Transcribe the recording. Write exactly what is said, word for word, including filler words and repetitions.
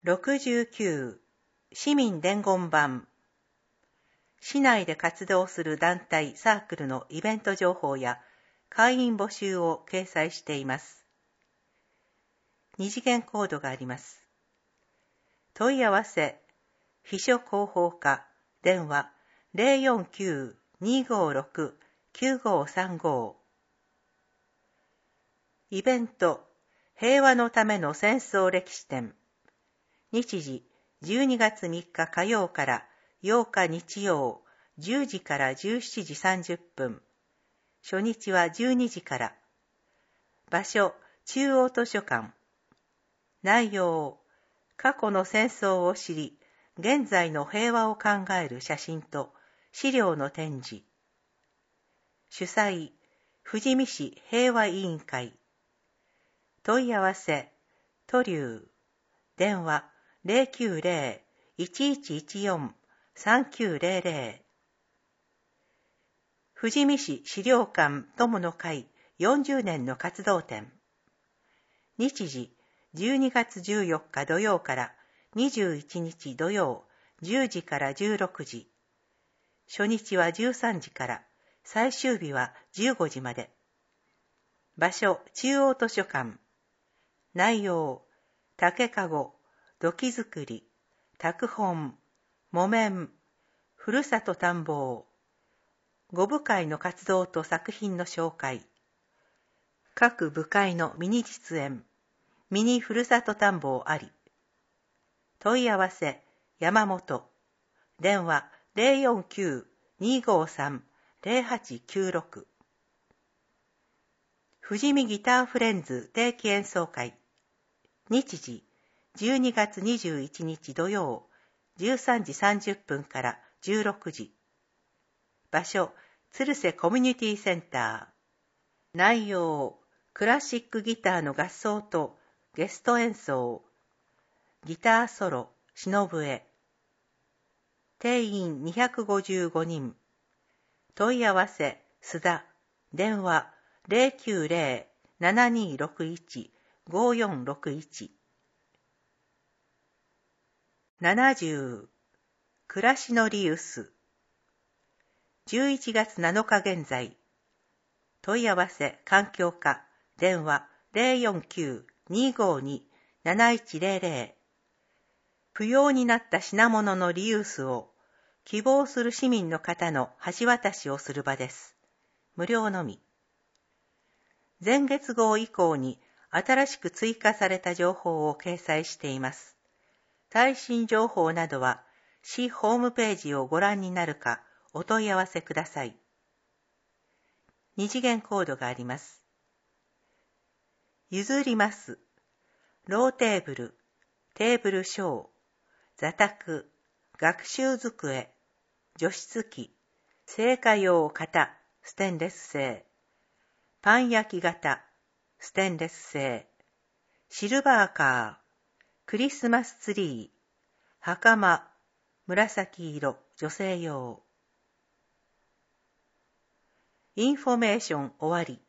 ろくじゅうきゅう市民伝言板。市内で活動する団体サークルのイベント情報や会員募集を掲載しています。二次元コードがあります。問い合わせ秘書広報課電話 ゼロよんきゅう にーごーろく きゅうごーさんご。イベント平和のための戦争歴史展。日時じゅうにがつみっか火曜からようか日曜じゅうじからじゅうしちじさんじゅっぷん。初日はじゅうにじから。場所中央図書館。内容過去の戦争を知り、現在の平和を考える写真と資料の展示。主催富士見市平和委員会。問い合わせ都留電話 ゼロきゅうゼロ いちいちいちよん さんきゅうゼロゼロ。富士見市資料館友の会よんじゅうねんの活動展。日時じゅうにがつじゅうよっか土曜からにじゅういちにち土曜じゅうじからじゅうろくじ。初日はじゅうさんじから、最終日はじゅうごじまで。場所中央図書館。内容竹かご、土器作り、拓本、木綿、ふるさと探訪、ご部会の活動と作品の紹介、各部会のミニ実演、ミニふるさと探訪あり。問い合わせ山本、電話 ゼロよんきゅう にーごーさん ゼロはちきゅうろく。富士見ギターフレンズ定期演奏会。日時じゅうにがつにじゅういちにち土曜じゅうさんじさんじゅっぷんからじゅうろくじ。場所鶴瀬コミュニティセンター。内容クラシックギターの合奏とゲスト演奏、ギターソロ篠笛。定員にひゃくごじゅうごにん。問い合わせ須田電話 ゼロきゅうゼロ ななにーろくいち ごーよんろくいち。ななじゅう暮らしのリユース。じゅういちがつなのか現在。問い合わせ環境課電話 ゼロよんきゅう にーごーに なないちゼロゼロ。不要になった品物のリユースを希望する市民の方の橋渡しをする場です。無料のみ。前月号以降に新しく追加された情報を掲載しています。最新情報などは市ホームページをご覧になるかお問い合わせください。二次元コードがあります。譲ります。ローテーブル、テーブル小、座卓、学習机、除湿機、製菓用型、ステンレス製、パン焼き型、ステンレス製、シルバーカー、クリスマスツリー、袴、紫色、女性用。インフォメーション終わり。